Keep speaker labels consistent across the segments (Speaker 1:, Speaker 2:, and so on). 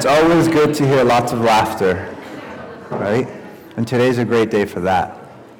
Speaker 1: It's always good to hear lots of laughter, right? And today's a great day for that.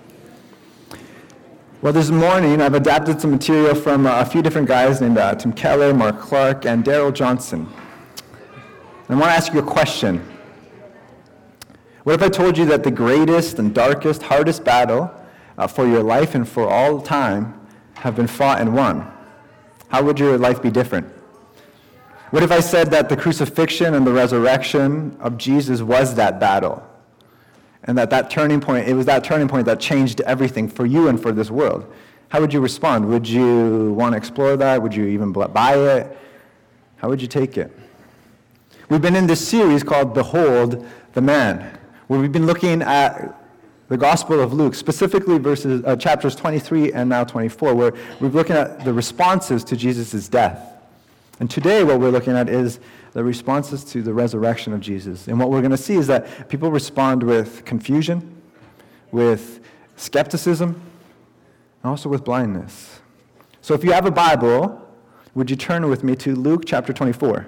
Speaker 1: Well, this morning I've adapted some material from a few different guys named Tim Keller, Mark Clark, and Daryl Johnson. And I want to ask you a question. What if I told you that the greatest and darkest, hardest battle for your life and for all time have been fought and won? How would your life be different? What if I said that the crucifixion and the resurrection of Jesus was that battle? And that turning point, it was that turning point that changed everything for you and for this world. How would you respond? Would you want to explore that? Would you even buy it? How would you take it? We've been in this series called Behold the Man, where we've been looking at the Gospel of Luke, specifically chapters 23 and now 24, where we're looking at the responses to Jesus' death. And today what we're looking at is the responses to the resurrection of Jesus. And what we're going to see is that people respond with confusion, with skepticism, and also with blindness. So if you have a Bible, would you turn with me to Luke chapter 24?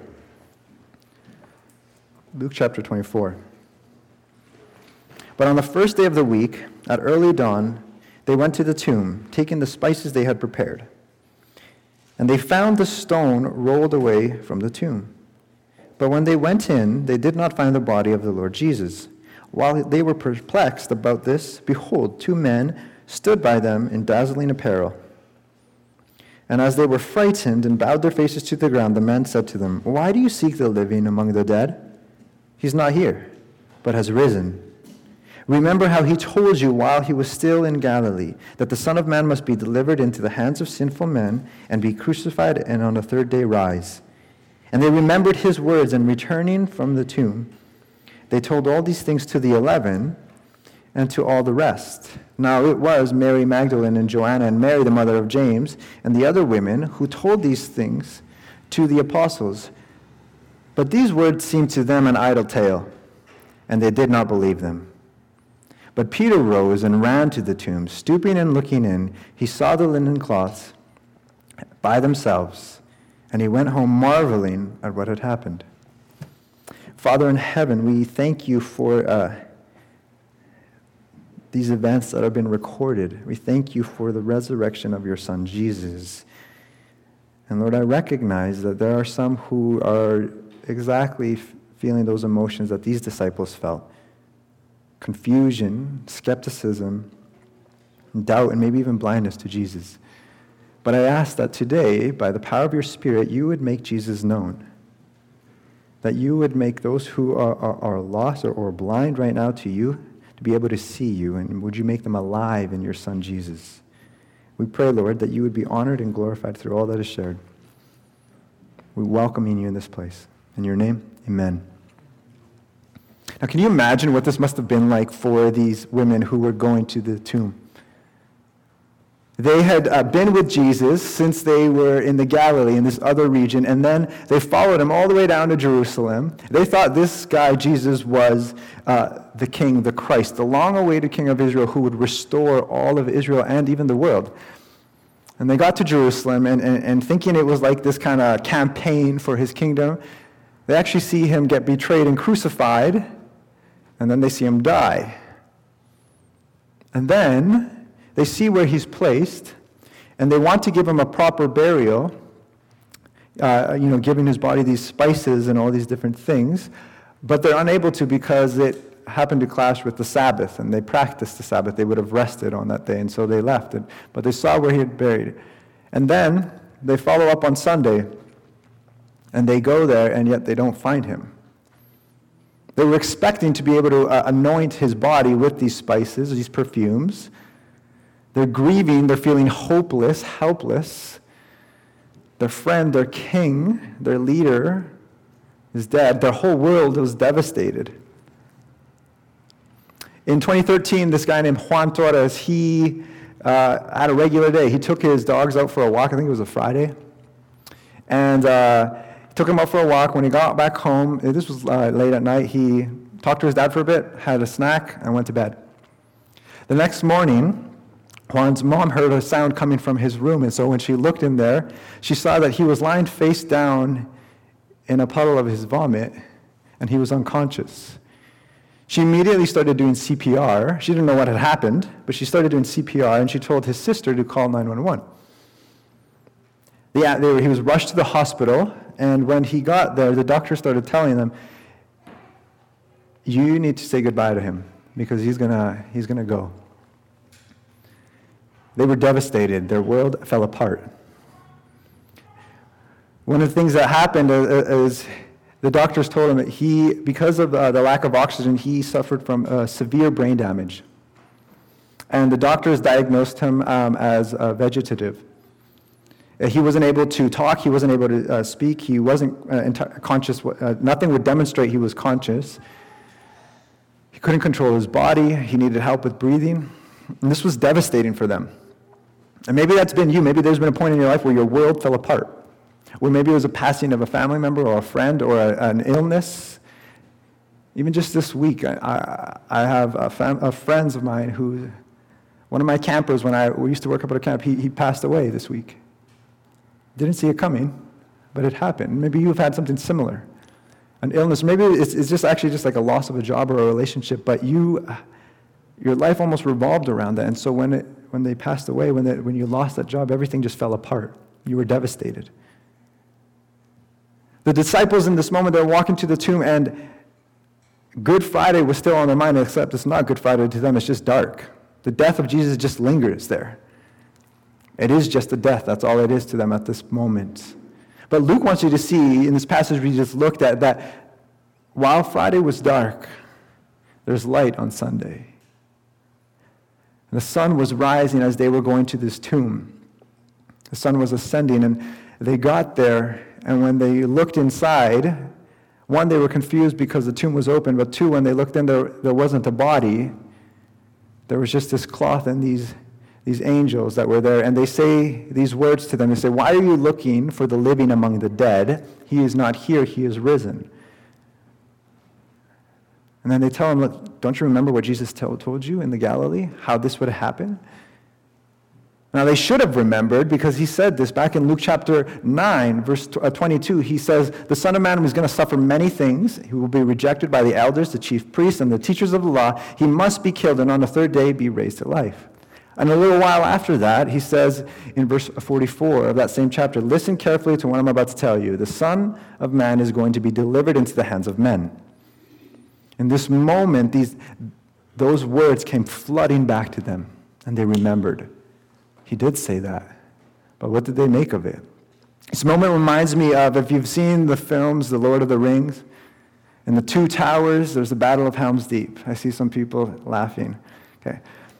Speaker 1: Luke chapter 24. But on the first day of the week, at early dawn, they went to the tomb, taking the spices they had prepared. And they found the stone rolled away from the tomb. But when they went in, they did not find the body of the Lord Jesus. While they were perplexed about this, behold, two men stood by them in dazzling apparel. And as they were frightened and bowed their faces to the ground, the men said to them, "Why do you seek the living among the dead? He's not here, but has risen. Remember how he told you while he was still in Galilee, that the Son of Man must be delivered into the hands of sinful men and be crucified and on the third day rise." And they remembered his words, and returning from the tomb, they told all these things to the 11 and to all the rest. Now it was Mary Magdalene and Joanna and Mary, the mother of James, and the other women who told these things to the apostles. But these words seemed to them an idle tale, and they did not believe them. But Peter rose and ran to the tomb. Stooping and looking in, he saw the linen cloths by themselves, and he went home marveling at what had happened. Father in heaven, we thank you for these events that have been recorded. We thank you for the resurrection of your Son, Jesus. And Lord, I recognize that there are some who are exactly feeling those emotions that these disciples felt. Confusion, skepticism, doubt, and maybe even blindness to Jesus. But I ask that today, by the power of your Spirit, you would make Jesus known. That you would make those who are lost or blind right now to you to be able to see you, and would you make them alive in your Son, Jesus. We pray, Lord, that you would be honored and glorified through all that is shared. We welcome you in this place. In your name, amen. Now, can you imagine what this must have been like for these women who were going to the tomb? They had been with Jesus since they were in the Galilee, in this other region, and then they followed him all the way down to Jerusalem. They thought this guy, Jesus, was the king, the Christ, the long-awaited king of Israel who would restore all of Israel and even the world. And they got to Jerusalem, and thinking it was like this kind of campaign for his kingdom, they actually see him get betrayed and crucified, and then they see him die. And then they see where he's placed, and they want to give him a proper burial, giving his body these spices and all these different things, but they're unable to because it happened to clash with the Sabbath, and they practiced the Sabbath. They would have rested on that day, and so they left it. But they saw where he had buried. And then they follow up on Sunday, and they go there, and yet they don't find him. They were expecting to be able to anoint his body with these spices, these perfumes. They're grieving, they're feeling hopeless, helpless. Their friend, their king, their leader is dead. Their whole world was devastated. In 2013, this guy named Juan Torres, he had a regular day. He took his dogs out for a walk. I think it was a Friday. And took him out for a walk. When he got back home, this was late at night, he talked to his dad for a bit, had a snack, and went to bed. The next morning, Juan's mom heard a sound coming from his room, and so when she looked in there, she saw that he was lying face down in a puddle of his vomit, and he was unconscious. She immediately started doing CPR. She didn't know what had happened, but she started doing CPR, and she told his sister to call 911. He was rushed to the hospital, and when he got there, the doctor started telling them, you need to say goodbye to him, because he's gonna go. They were devastated. Their world fell apart. One of the things that happened is the doctors told him that because of the lack of oxygen, he suffered from severe brain damage. And the doctors diagnosed him as vegetative. He wasn't able to talk. He wasn't able to speak. He wasn't conscious. Nothing would demonstrate he was conscious. He couldn't control his body. He needed help with breathing. And this was devastating for them. And maybe that's been you. Maybe there's been a point in your life where your world fell apart. Or maybe it was a passing of a family member or a friend or an illness. Even just this week, I have friends of mine who, one of my campers, when we used to work up at a camp, he passed away this week. Didn't see it coming, but it happened. Maybe you've had something similar, an illness. Maybe it's just actually just like a loss of a job or a relationship, but your life almost revolved around that. And so when they passed away, when you lost that job, everything just fell apart. You were devastated. The disciples in this moment, they're walking to the tomb, and Good Friday was still on their mind, except it's not Good Friday to them, it's just dark. The death of Jesus just lingers there. It is just a death, that's all it is to them at this moment. But Luke wants you to see, in this passage we just looked at, that while Friday was dark, there's light on Sunday. And the sun was rising as they were going to this tomb. The sun was ascending, and they got there, and when they looked inside, one, they were confused because the tomb was open, but two, when they looked in, there wasn't a body. There was just this cloth and these angels that were there, and they say these words to them. They say, why are you looking for the living among the dead? He is not here, he is risen. And then they tell him, look, don't you remember what Jesus told you in the Galilee, how this would happen? Now, they should have remembered, because he said this back in Luke chapter 9, verse 22. He says, the Son of Man is going to suffer many things. He will be rejected by the elders, the chief priests, and the teachers of the law. He must be killed, and on the third day be raised to life. And a little while after that, he says in verse 44 of that same chapter, listen carefully to what I'm about to tell you. The Son of Man is going to be delivered into the hands of men. In this moment, those words came flooding back to them, and they remembered. He did say that, but what did they make of it? This moment reminds me of, if you've seen the films, The Lord of the Rings, in the Two Towers, there's the Battle of Helm's Deep. I see some people laughing. Okay.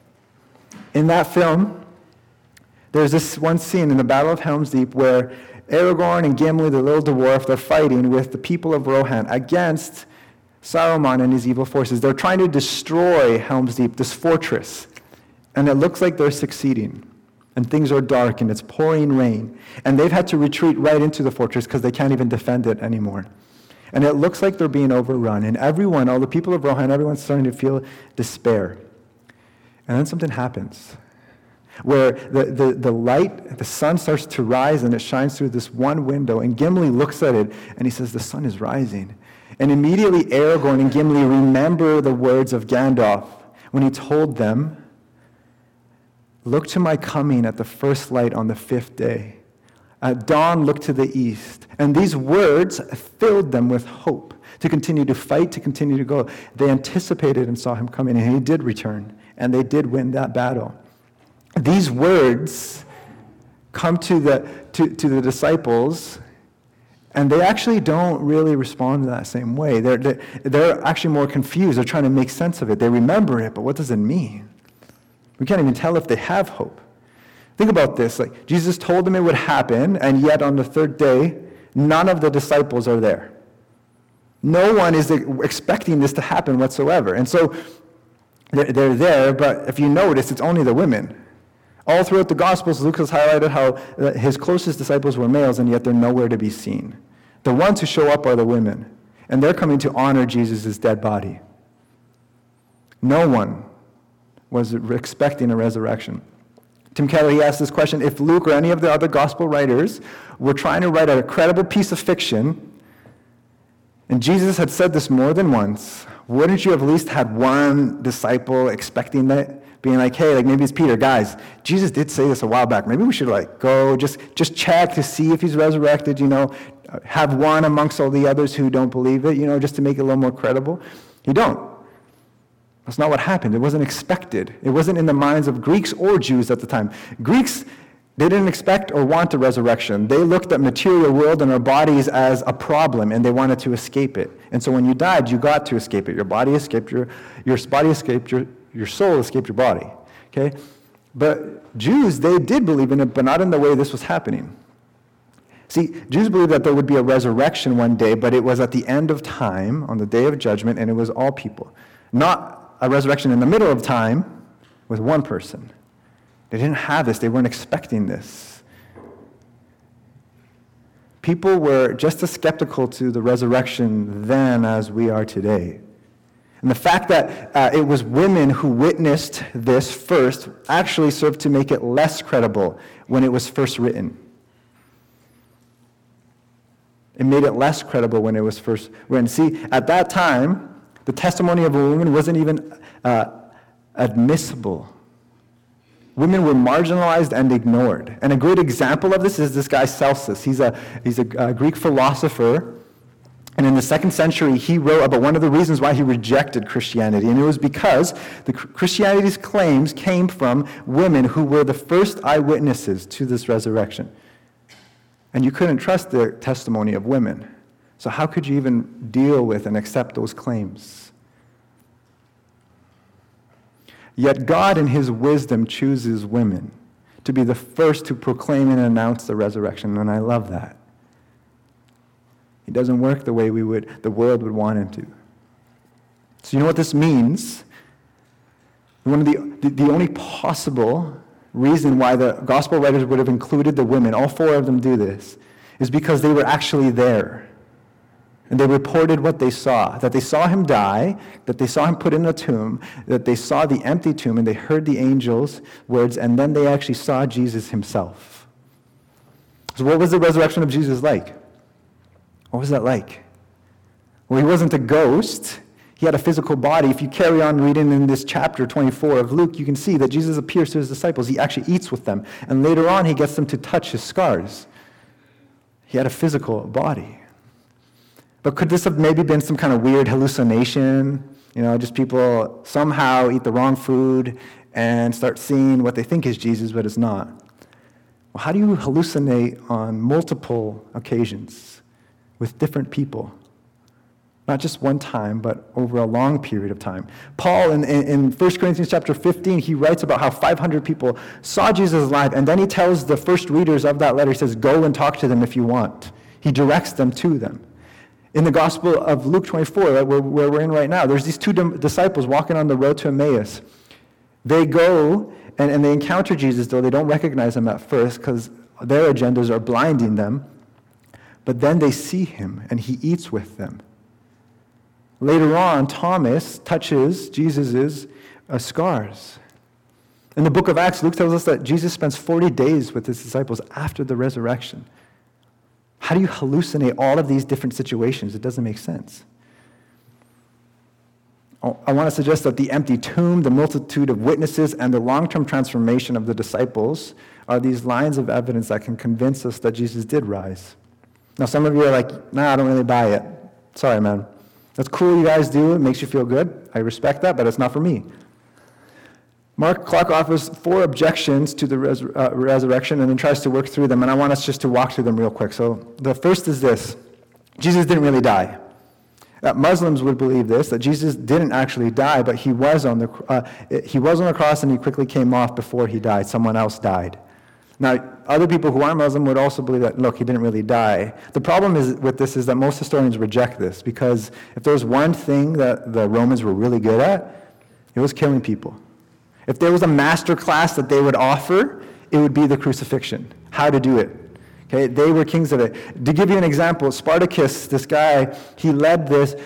Speaker 1: In that film, there's this one scene in the Battle of Helm's Deep where Aragorn and Gimli, the little dwarf, they're fighting with the people of Rohan against Saruman and his evil forces. They're trying to destroy Helm's Deep, this fortress, and it looks like they're succeeding. And things are dark, and it's pouring rain. And they've had to retreat right into the fortress because they can't even defend it anymore. And it looks like they're being overrun. And everyone, all the people of Rohan, everyone's starting to feel despair. And then something happens where the light, the sun starts to rise, and it shines through this one window. And Gimli looks at it, and he says, the sun is rising. And immediately Aragorn and Gimli remember the words of Gandalf when he told them, look to my coming at the first light on the fifth day. At dawn, look to the east. And these words filled them with hope to continue to fight, to continue to go. They anticipated and saw him coming, and he did return, and they did win that battle. These words come to the disciples, and they actually don't really respond in that same way. They're actually more confused. They're trying to make sense of it. They remember it, but what does it mean? We can't even tell if they have hope. Think about this. Like, Jesus told them it would happen, and yet on the third day, none of the disciples are there. No one is expecting this to happen whatsoever. And so they're there, but if you notice, it's only the women. All throughout the Gospels, Luke has highlighted how his closest disciples were males, and yet they're nowhere to be seen. The ones who show up are the women, and they're coming to honor Jesus' dead body. No one was expecting a resurrection. Tim Keller, he asked this question, if Luke or any of the other gospel writers were trying to write a credible piece of fiction, And Jesus had said this more than once. Wouldn't you have at least had one disciple expecting that? Being like, hey, like maybe it's Peter. Guys, Jesus did say this a while back. Maybe we should like go just check to see if he's resurrected, have one amongst all the others who don't believe it, just to make it a little more credible. You don't. That's not what happened. It wasn't expected. It wasn't in the minds of Greeks or Jews at the time. Greeks, they didn't expect or want a resurrection. They looked at material world and our bodies as a problem, and they wanted to escape it. And so when you died, you got to escape it. Your body escaped your body escaped your soul escaped your body. Okay? But Jews, they did believe in it, but not in the way this was happening. See, Jews believed that there would be a resurrection one day, but it was at the end of time, on the day of judgment, and it was all people. Not a resurrection in the middle of time with one person. They didn't have this. They weren't expecting this. People were just as skeptical to the resurrection then as we are today. And the fact that it was women who witnessed this first actually served to make it less credible when it was first written. It made it less credible when it was first written. See, at that time, the testimony of a woman wasn't even admissible. Women were marginalized and ignored. And a great example of this is this guy Celsus. He's a Greek philosopher. And in the 2nd century, he wrote about one of the reasons why he rejected Christianity. And it was because Christianity's claims came from women who were the first eyewitnesses to this resurrection. And you couldn't trust the testimony of women. So how could you even deal with and accept those claims? Yet God, in his wisdom, chooses women to be the first to proclaim and announce the resurrection. And I love that. He doesn't work the way the world would want him to. So you know what this means? One of the only possible reason why the gospel writers would have included the women, all 4 of them do this, is because they were actually there. And they reported what they saw, that they saw him die, that they saw him put in a tomb, that they saw the empty tomb, and they heard the angel's words, and then they actually saw Jesus himself. So what was the resurrection of Jesus like? What was that like? Well, he wasn't a ghost. He had a physical body. If you carry on reading in this chapter 24 of Luke, you can see that Jesus appears to his disciples. He actually eats with them. And later on, he gets them to touch his scars. He had a physical body. But could this have maybe been some kind of weird hallucination? Just people somehow eat the wrong food and start seeing what they think is Jesus, but it's not. Well, how do you hallucinate on multiple occasions with different people? Not just one time, but over a long period of time. Paul, in 1 Corinthians chapter 15, he writes about how 500 people saw Jesus alive, and then he tells the first readers of that letter, he says, go and talk to them if you want. He directs them to them. In the Gospel of Luke 24, where we're in right now, there's these 2 disciples walking on the road to Emmaus. They go and they encounter Jesus, though they don't recognize him at first because their agendas are blinding them. But then they see him, and he eats with them. Later on, Thomas touches Jesus' scars. In the book of Acts, Luke tells us that Jesus spends 40 days with his disciples after the resurrection. How do you hallucinate all of these different situations? It doesn't make sense. I want to suggest that the empty tomb, the multitude of witnesses, and the long-term transformation of the disciples are these lines of evidence that can convince us that Jesus did rise. Now, some of you are like, nah, I don't really buy it. Sorry, man. That's cool you guys do. It makes you feel good. I respect that, but it's not for me. Mark Clark offers 4 objections to the resurrection and then tries to work through them, and I want us just to walk through them real quick. So the first is this. Jesus didn't really die. Muslims would believe this, that Jesus didn't actually die, but he was on the cross and he quickly came off before he died. Someone else died. Now, other people who aren't Muslim would also believe that, look, he didn't really die. The problem with this is that most historians reject this, because if there was one thing that the Romans were really good at, it was killing people. If there was a master class that they would offer, it would be the crucifixion, how to do it. Okay, they were kings of it. To give you an example, Spartacus, this guy, he led this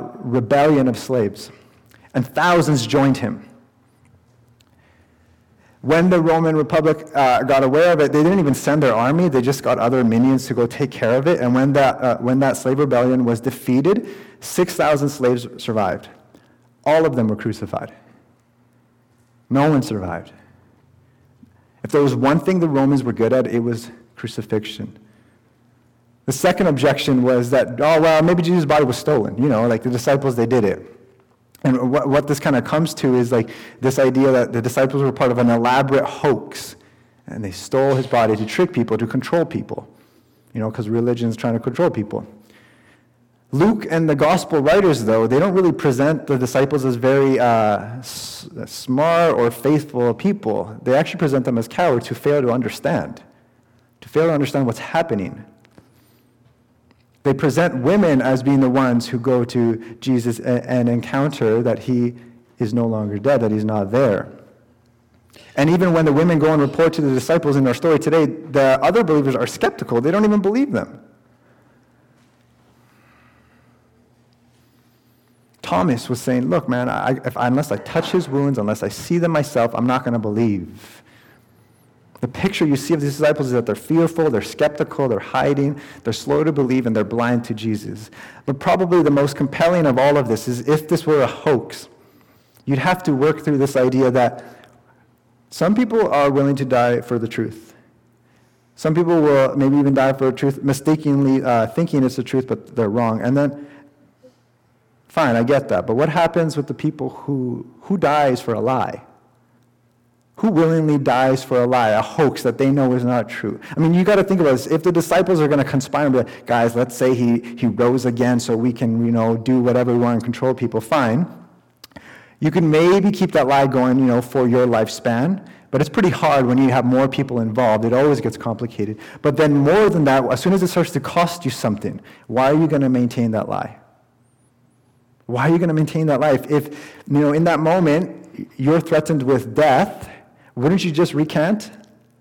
Speaker 1: rebellion of slaves, and thousands joined him. When the Roman Republic got aware of it, they didn't even send their army. They just got other minions to go take care of it. And when that slave rebellion was defeated, 6,000 slaves survived. All of them were crucified. No one survived. If there was one thing the Romans were good at, it was crucifixion. The second objection was that, oh, well, maybe Jesus' body was stolen. Like the disciples, they did it. And what this kind of comes to is like this idea that the disciples were part of an elaborate hoax, and they stole his body to trick people, to control people, because religion is trying to control people. Luke and the gospel writers, though, they don't really present the disciples as very smart or faithful people. They actually present them as cowards who fail to understand what's happening. They present women as being the ones who go to Jesus and encounter that he is no longer dead, that he's not there. And even when the women go and report to the disciples in our story today, the other believers are skeptical. They don't even believe them. Thomas was saying, look, man, unless I touch his wounds, unless I see them myself, I'm not going to believe. The picture you see of these disciples is that they're fearful, they're skeptical, they're hiding, they're slow to believe, and they're blind to Jesus. But probably the most compelling of all of this is if this were a hoax, you'd have to work through this idea that some people are willing to die for the truth. Some people will maybe even die for the truth, mistakenly thinking it's the truth, but they're wrong. And then, fine, I get that. But what happens with the people who dies for a lie? Who willingly dies for a lie, a hoax that they know is not true? I mean, you got to think about this. If the disciples are going to conspire and be like, guys, let's say he rose again so we can, do whatever we want and control people, fine. You can maybe keep that lie going, for your lifespan, but it's pretty hard when you have more people involved. It always gets complicated. But then more than that, as soon as it starts to cost you something, why are you going to maintain that lie? Why are you going to maintain that lie? If in that moment, you're threatened with death, wouldn't you just recant?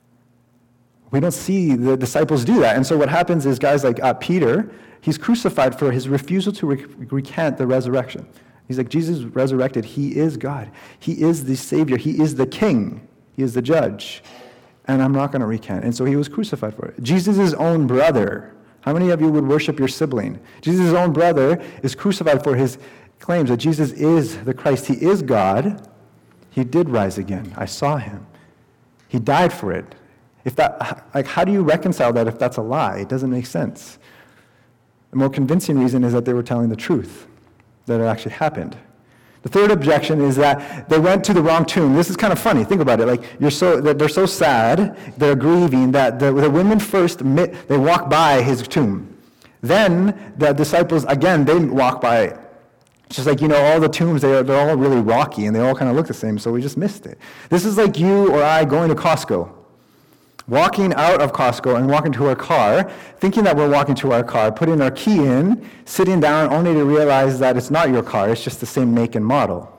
Speaker 1: We don't see the disciples do that. And so what happens is guys like Peter, he's crucified for his refusal to recant the resurrection. He's like, Jesus resurrected. He is God. He is the Savior. He is the King. He is the judge. And I'm not going to recant. And so he was crucified for it. Jesus' own brother. How many of you would worship your sibling? Jesus' own brother is crucified for his claims that Jesus is the Christ. He is God. He did rise again. I saw him. He died for it. How do you reconcile that if that's a lie? It doesn't make sense. The more convincing reason is that they were telling the truth, that it actually happened. The third objection is that they went to the wrong tomb. This is kind of funny. Think about it. They're so sad, they're grieving that the women first they walk by his tomb. Then the disciples again they walk by it. It's just like, all the tombs, they're all really rocky, and they all kind of look the same, so we just missed it. This is like you or I going to Costco, walking out of Costco and walking to our car, thinking that we're walking to our car, putting our key in, sitting down, only to realize that it's not your car, it's just the same make and model.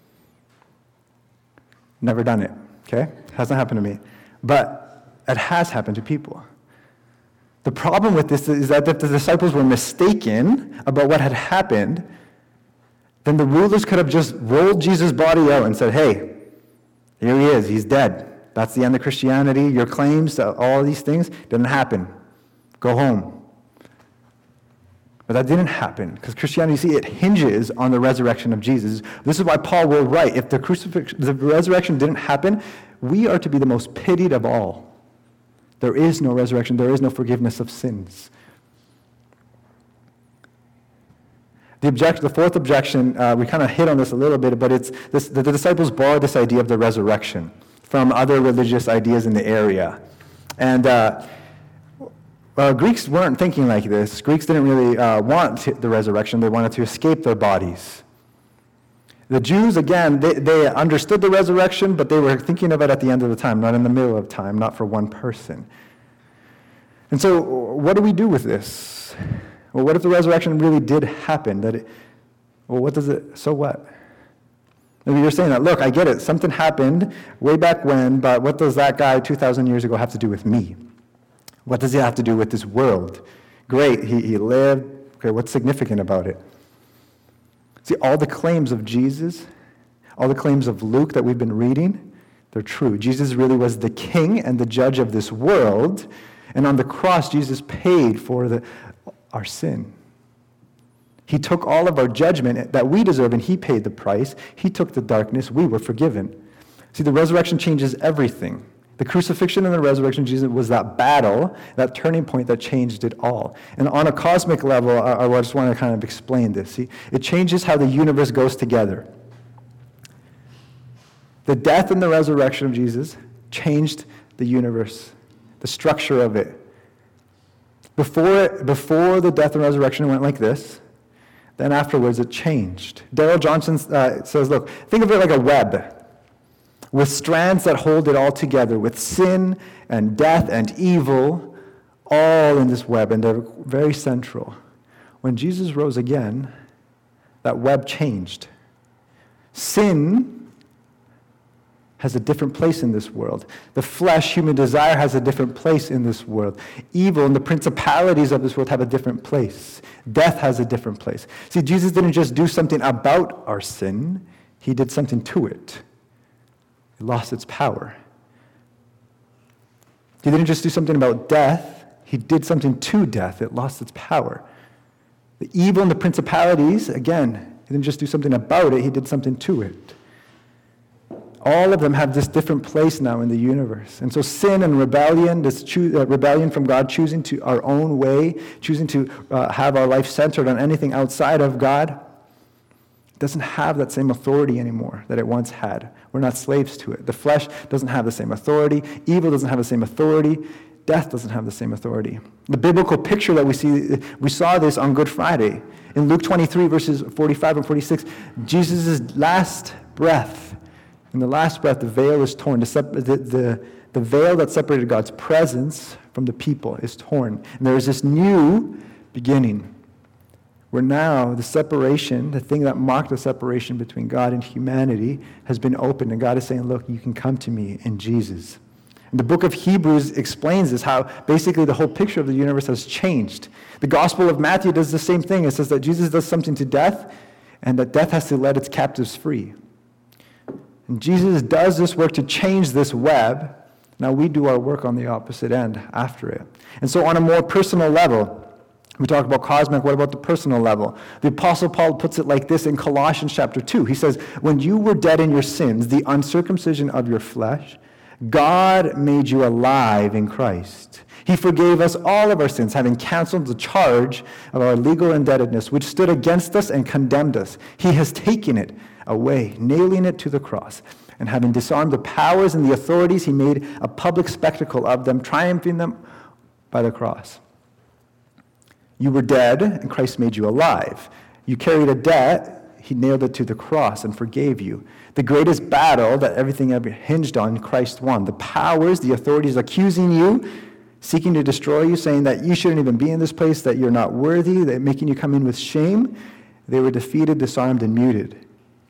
Speaker 1: Never done it, okay? Hasn't happened to me. But it has happened to people. The problem with this is that if the disciples were mistaken about what had happened, then the rulers could have just rolled Jesus' body out and said, hey, here he is, he's dead. That's the end of Christianity. Your claims to all these things didn't happen. Go home. But that didn't happen because Christianity, see, it hinges on the resurrection of Jesus. This is why Paul will write, if the resurrection didn't happen, we are to be the most pitied of all. There is no resurrection. There is no forgiveness of sins. The fourth objection, we kind of hit on this a little bit, but it's this, the disciples borrowed this idea of the resurrection from other religious ideas in the area. And Greeks weren't thinking like this. Greeks didn't really want the resurrection. They wanted to escape their bodies. The Jews, again, they understood the resurrection, but they were thinking of it at the end of the time, not in the middle of time, not for one person. And so what do we do with this? Well, what if the resurrection really did happen? So what? Maybe you're saying that, look, I get it. Something happened way back when, but what does that guy 2,000 years ago have to do with me? What does he have to do with this world? Great, he lived. Okay, what's significant about it? See, all the claims of Jesus, all the claims of Luke that we've been reading, They're true. Jesus really was the king and the judge of this world. And on the cross, Jesus paid for our sin. He took all of our judgment that we deserve, and he paid the price. He took the darkness. We were forgiven. See, the resurrection changes everything. The crucifixion and the resurrection of Jesus was that battle, that turning point that changed it all. And on a cosmic level, I just want to kind of explain this. See, it changes how the universe goes together. The death and the resurrection of Jesus changed the universe, the structure of it. Before the death and resurrection, it went like this. Then afterwards, it changed. Darrell Johnson says, look, think of it like a web with strands that hold it all together, with sin and death and evil all in this web, and they're very central. When Jesus rose again, that web changed. Sin has a different place in this world. The flesh, human desire, has a different place in this world. Evil and the principalities of this world have a different place. Death has a different place. See, Jesus didn't just do something about our sin, he did something to it. It lost its power. He didn't just do something about death, he did something to death. It lost its power. The evil and the principalities, again, he didn't just do something about it, he did something to it. All of them have this different place now in the universe. And so sin and rebellion, this rebellion from God, choosing to our own way, choosing to have our life centered on anything outside of God, doesn't have that same authority anymore that it once had. We're not slaves to it. The flesh doesn't have the same authority. Evil doesn't have the same authority. Death doesn't have the same authority. The biblical picture that we saw this on Good Friday. In Luke 23, verses 45 and 46, Jesus' last breath, in the last breath, the veil is torn. The veil that separated God's presence from the people is torn. And there is this new beginning where now the separation, the thing that marked the separation between God and humanity, has been opened. And God is saying, look, you can come to me in Jesus. And the book of Hebrews explains this, how basically the whole picture of the universe has changed. The Gospel of Matthew does the same thing. It says that Jesus does something to death, and that death has to let its captives free. And Jesus does this work to change this web. Now we do our work on the opposite end after it. And so on a more personal level, we talk about cosmic, what about the personal level? The Apostle Paul puts it like this in Colossians chapter 2. He says, when you were dead in your sins, the uncircumcision of your flesh, God made you alive in Christ. He forgave us all of our sins, having canceled the charge of our legal indebtedness, which stood against us and condemned us. He has taken it away, nailing it to the cross. And having disarmed the powers and the authorities, he made a public spectacle of them, triumphing them by the cross. You were dead, and Christ made you alive. You carried a debt, he nailed it to the cross and forgave you. The greatest battle that everything ever hinged on, Christ won. The powers, the authorities accusing you, seeking to destroy you, saying that you shouldn't even be in this place, that you're not worthy, that making you come in with shame, they were defeated, disarmed, and muted.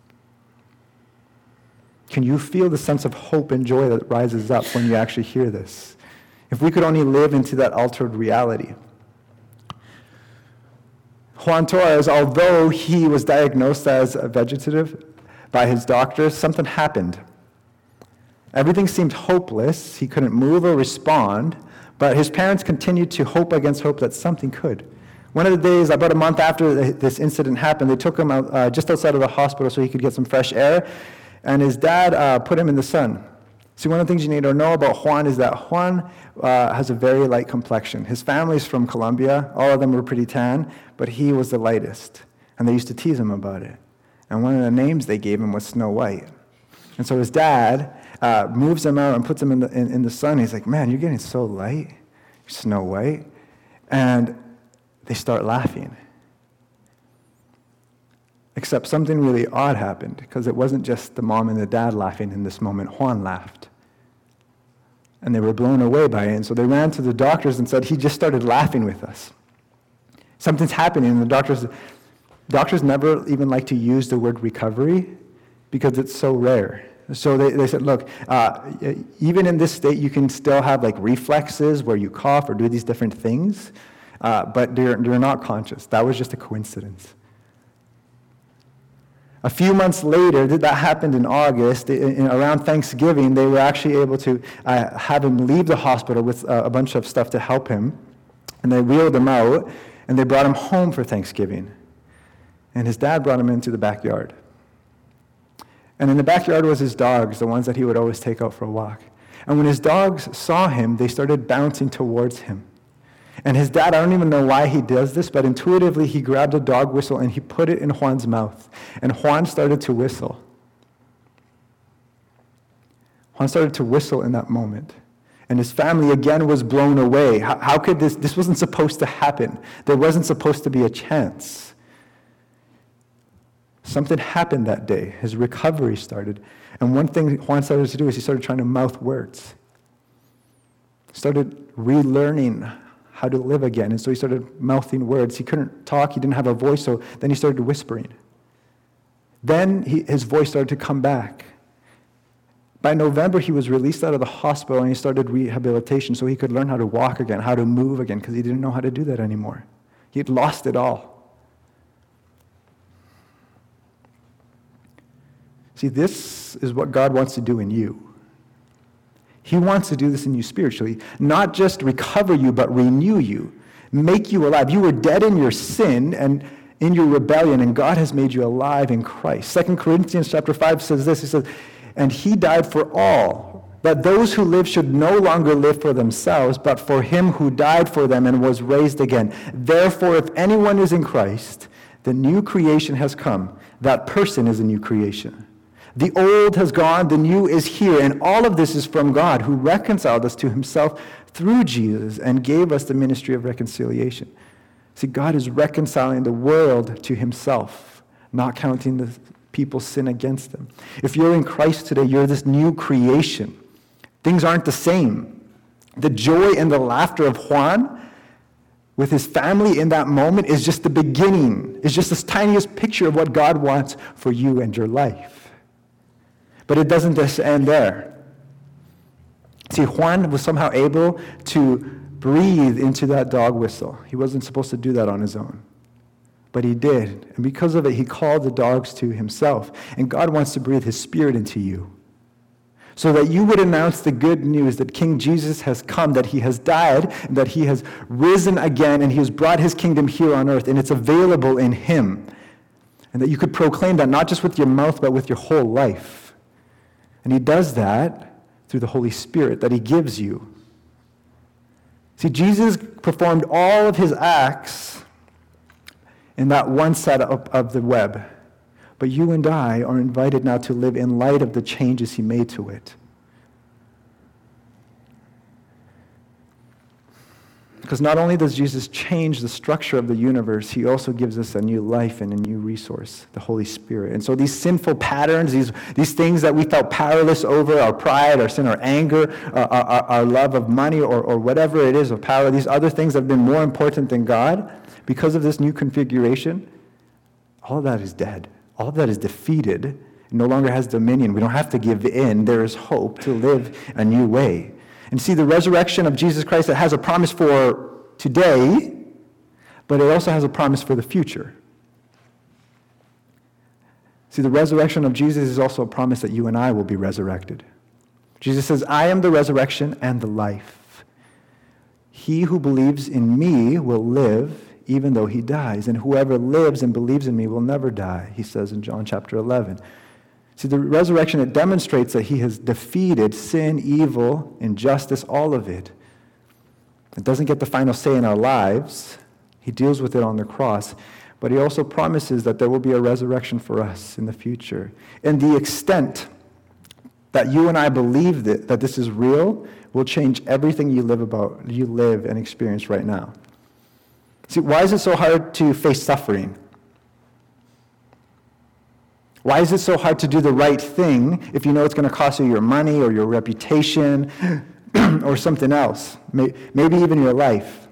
Speaker 1: Can you feel the sense of hope and joy that rises up when you actually hear this? If we could only live into that altered reality. Juan Torres, although he was diagnosed as a vegetative by his doctors, something happened. Everything seemed hopeless. He couldn't move or respond, but his parents continued to hope against hope that something could. One of the days, about a month after this incident happened, they took him out, just outside of the hospital so he could get some fresh air, and his dad put him in the sun. See, one of the things you need to know about Juan is that Juan has a very light complexion. His family's from Colombia. All of them were pretty tan, but he was the lightest. And they used to tease him about it. And one of the names they gave him was Snow White. And so his dad moves him out and puts him in the sun. He's like, man, you're getting so light. You're Snow White. And they start laughing. Except something really odd happened, because it wasn't just the mom and the dad laughing in this moment. Juan laughed. And they were blown away by it. And so they ran to the doctors and said, he just started laughing with us. Something's happening. And the doctors never even like to use the word recovery because it's so rare. So they said, look, even in this state, you can still have like reflexes where you cough or do these different things, but they're not conscious. That was just a coincidence. A few months later, that happened in August, around Thanksgiving, they were actually able to have him leave the hospital with a bunch of stuff to help him. And they wheeled him out, and they brought him home for Thanksgiving. And his dad brought him into the backyard. And in the backyard was his dogs, the ones that he would always take out for a walk. And when his dogs saw him, they started bouncing towards him. And his dad, I don't even know why he does this, but intuitively he grabbed a dog whistle and he put it in Juan's mouth. And Juan started to whistle. Juan started to whistle in that moment. And his family again was blown away. How could this wasn't supposed to happen. There wasn't supposed to be a chance. Something happened that day. His recovery started. And one thing Juan started to do is he started trying to mouth words. Started relearning how to live again. And so he started mouthing words. He couldn't talk. He didn't have a voice. So then he started whispering. Then his voice started to come back. By November, he was released out of the hospital and he started rehabilitation so he could learn how to walk again, how to move again, because he didn't know how to do that anymore. He had lost it all. See, this is what God wants to do in you. He wants to do this in you spiritually, not just recover you, but renew you, make you alive. You were dead in your sin and in your rebellion, and God has made you alive in Christ. 2 Corinthians chapter 5 says this, he says, and he died for all, that those who live should no longer live for themselves, but for him who died for them and was raised again. Therefore, if anyone is in Christ, the new creation has come. That person is a new creation. The old has gone, the new is here, and all of this is from God, who reconciled us to himself through Jesus and gave us the ministry of reconciliation. See, God is reconciling the world to himself, not counting the people's sin against them. If you're in Christ today, you're this new creation. Things aren't the same. The joy and the laughter of Juan with his family in that moment is just the beginning. It's just the tiniest picture of what God wants for you and your life. But it doesn't just end there. See, Juan was somehow able to breathe into that dog whistle. He wasn't supposed to do that on his own. But he did. And because of it, he called the dogs to himself. And God wants to breathe his spirit into you, so that you would announce the good news that King Jesus has come, that he has died, and that he has risen again, and he has brought his kingdom here on earth, and it's available in him. And that you could proclaim that not just with your mouth, but with your whole life. And he does that through the Holy Spirit that he gives you. See, Jesus performed all of his acts in that one side of the web. But you and I are invited now to live in light of the changes he made to it. Because not only does Jesus change the structure of the universe, he also gives us a new life and a new resource, the Holy Spirit. And so these sinful patterns, these things that we felt powerless over, our pride, our sin, our anger, our love of money, or whatever it is, of power, these other things that have been more important than God, because of this new configuration, all of that is dead. All of that is defeated. It no longer has dominion. We don't have to give in. There is hope to live a new way. And see, the resurrection of Jesus Christ, that has a promise for today, but it also has a promise for the future. See, the resurrection of Jesus is also a promise that you and I will be resurrected. Jesus says, I am the resurrection and the life. He who believes in me will live even though he dies, and whoever lives and believes in me will never die, he says in John chapter 11. See, the resurrection, it demonstrates that he has defeated sin, evil, injustice, all of it. It doesn't get the final say in our lives. He deals with it on the cross. But he also promises that there will be a resurrection for us in the future. And the extent that you and I believe that this is real will change everything you live and experience right now. See, why is it so hard to face suffering? Why is it so hard to do the right thing if you know it's going to cost you your money or your reputation or something else, maybe even your life?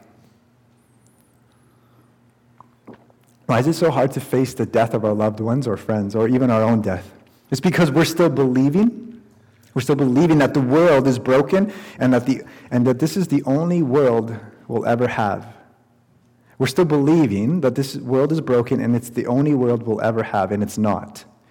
Speaker 1: Why is it so hard to face the death of our loved ones or friends or even our own death? It's because we're still believing. We're still believing that the world is broken and that this is the only world we'll ever have. We're still believing that this world is broken and it's the only world we'll ever have, and it's not.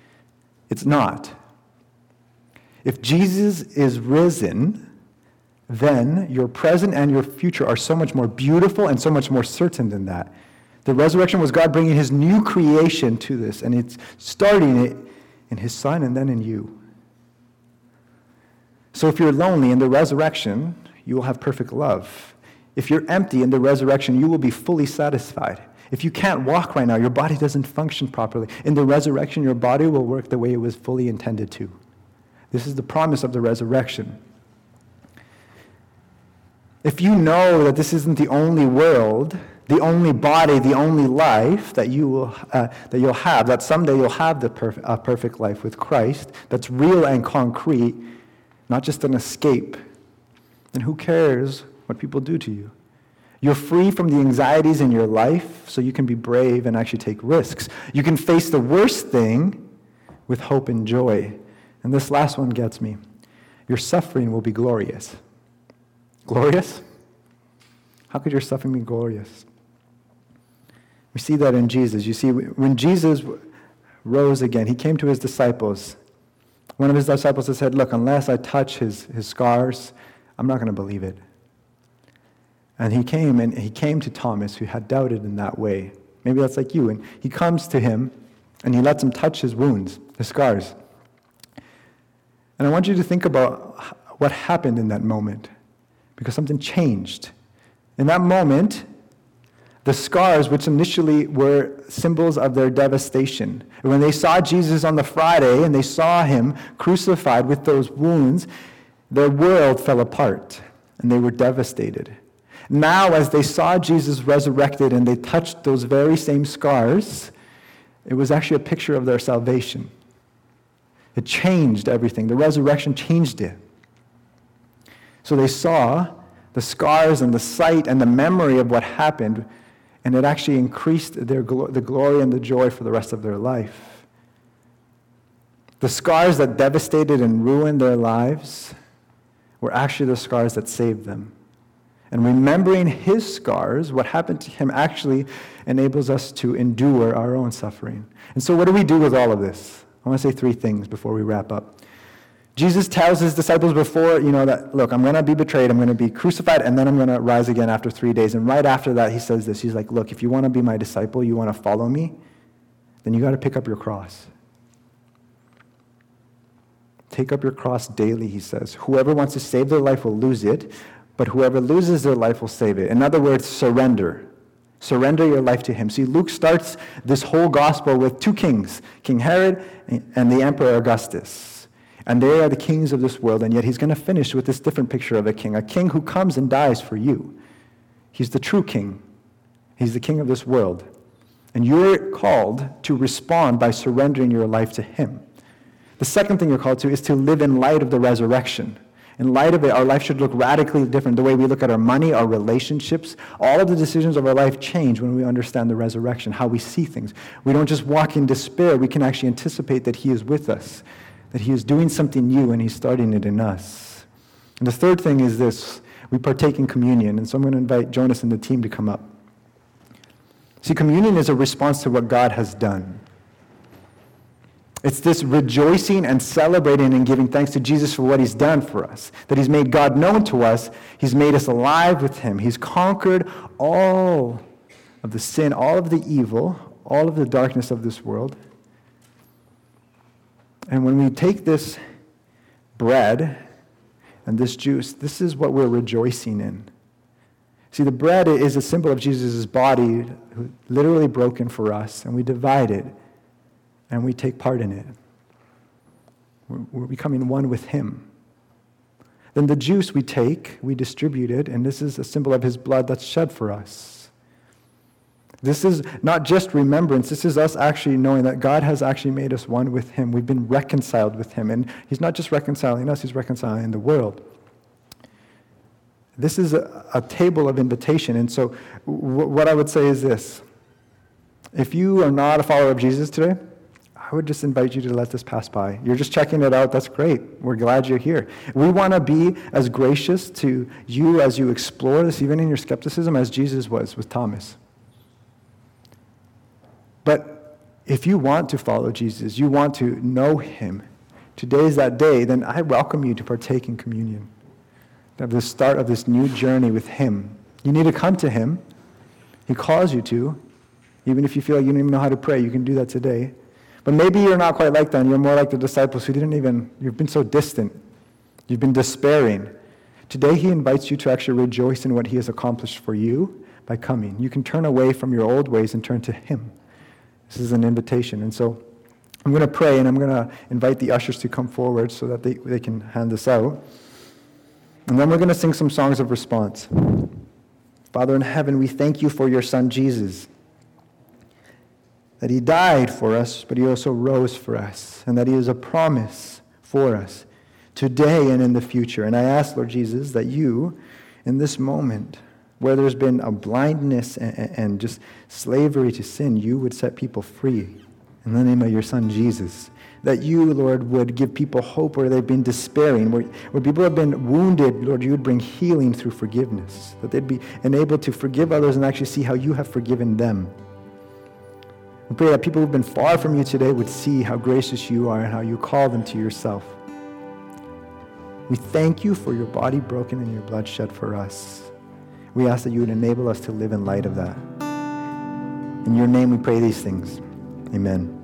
Speaker 1: It's not. If Jesus is risen, then your present and your future are so much more beautiful and so much more certain than that. The resurrection was God bringing his new creation to this, and it's starting it in his Son and then in you. So if you're lonely in the resurrection, you will have perfect love. If you're empty in the resurrection, you will be fully satisfied. If you can't walk right now, your body doesn't function properly. In the resurrection, your body will work the way it was fully intended to. This is the promise of the resurrection. If you know that this isn't the only world, the only body, the only life that you'll have, that someday you'll have the perfect life with Christ, that's real and concrete, not just an escape, then who cares what people do to you? You're free from the anxieties in your life, so you can be brave and actually take risks. You can face the worst thing with hope and joy. And this last one gets me. Your suffering will be glorious. Glorious? How could your suffering be glorious? We see that in Jesus. You see, when Jesus rose again, he came to his disciples. One of his disciples said, look, unless I touch his scars, I'm not going to believe it. And he came to Thomas, who had doubted in that way. Maybe that's like you. And he comes to him, and he lets him touch his wounds, his scars. And I want you to think about what happened in that moment, because something changed. In that moment, the scars, which initially were symbols of their devastation, when they saw Jesus on the Friday and they saw him crucified with those wounds, their world fell apart and they were devastated. Now, as they saw Jesus resurrected and they touched those very same scars, it was actually a picture of their salvation. It changed everything. The resurrection changed it. So they saw the scars and the sight and the memory of what happened, and it actually increased the glory and the joy for the rest of their life. The scars that devastated and ruined their lives were actually the scars that saved them. And remembering his scars, what happened to him actually enables us to endure our own suffering. And so what do we do with all of this? I want to say three things before we wrap up. Jesus tells his disciples before, that, look, I'm going to be betrayed, I'm going to be crucified, and then I'm going to rise again after 3 days. And right after that, he says this. He's like, look, if you want to be my disciple, you want to follow me, then you got to pick up your cross. Take up your cross daily, he says. Whoever wants to save their life will lose it, but whoever loses their life will save it. In other words, surrender. Surrender your life to him. See, Luke starts this whole gospel with two kings, King Herod and the Emperor Augustus. And they are the kings of this world, and yet he's going to finish with this different picture of a king who comes and dies for you. He's the true king. He's the king of this world. And you're called to respond by surrendering your life to him. The second thing you're called to is to live in light of the resurrection. In light of it, our life should look radically different. The way we look at our money, our relationships, all of the decisions of our life change when we understand the resurrection, how we see things. We don't just walk in despair. We can actually anticipate that he is with us, that he is doing something new and he's starting it in us. And the third thing is this. We partake in communion. And so I'm going to invite Jonas and the team to come up. See, communion is a response to what God has done. It's this rejoicing and celebrating and giving thanks to Jesus for what he's done for us, that he's made God known to us. He's made us alive with him. He's conquered all of the sin, all of the evil, all of the darkness of this world. And when we take this bread and this juice, this is what we're rejoicing in. See, the bread is a symbol of Jesus' body, literally broken for us, and we divide it. And we take part in it. We're becoming one with him. Then the juice we take, we distribute it, and this is a symbol of his blood that's shed for us. This is not just remembrance. This is us actually knowing that God has actually made us one with him. We've been reconciled with him. And he's not just reconciling us, he's reconciling the world. This is a table of invitation. And so what I would say is this. If you are not a follower of Jesus today, I would just invite you to let this pass by. You're just checking it out. That's great. We're glad you're here. We want to be as gracious to you as you explore this, even in your skepticism, as Jesus was with Thomas. But if you want to follow Jesus, you want to know him, today is that day, then I welcome you to partake in communion, of the start of this new journey with him. You need to come to him. He calls you to. Even if you feel like you don't even know how to pray, you can do that today. But maybe you're not quite like that, and you're more like the disciples who you've been so distant. You've been despairing. Today he invites you to actually rejoice in what he has accomplished for you by coming. You can turn away from your old ways and turn to him. This is an invitation. And so I'm going to pray, and I'm going to invite the ushers to come forward so that they can hand this out. And then we're going to sing some songs of response. Father in heaven, we thank you for your son Jesus, that he died for us, but he also rose for us, and that he is a promise for us today and in the future. And I ask, Lord Jesus, that you, in this moment, where there's been a blindness and just slavery to sin, you would set people free in the name of your son Jesus. That you, Lord, would give people hope where they've been despairing, where people have been wounded, Lord, you would bring healing through forgiveness, that they'd be enabled to forgive others and actually see how you have forgiven them. We pray that people who've been far from you today would see how gracious you are and how you call them to yourself. We thank you for your body broken and your blood shed for us. We ask that you would enable us to live in light of that. In your name we pray these things. Amen.